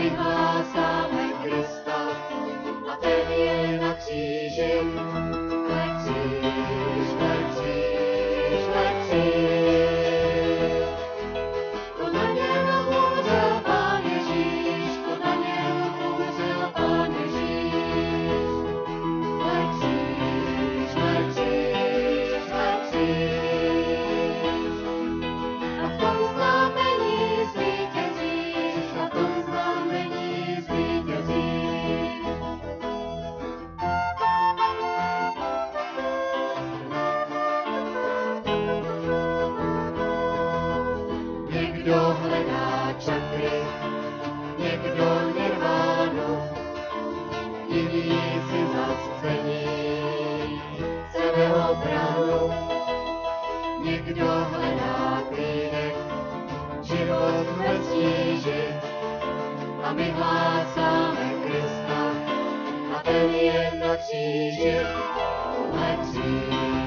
my hlásáme Krista, a ten je na kříži. Hle kříž, hle kříž, hle kříž. To na něm umřel Pán Ježíš, to na něm umřel Pán Ježíš. Hle kříž, hle kříž, hle kříž. A v tom znamení zvítězíš, a v tom znamení zvítězíš. Někdo hledá čakry, někdo nirvánu, jiní si zascení sebeobranu. Někdo hledá klínek, život ve stíži, a my hlásáme Krista, a ten je na kříži. Hle kříž.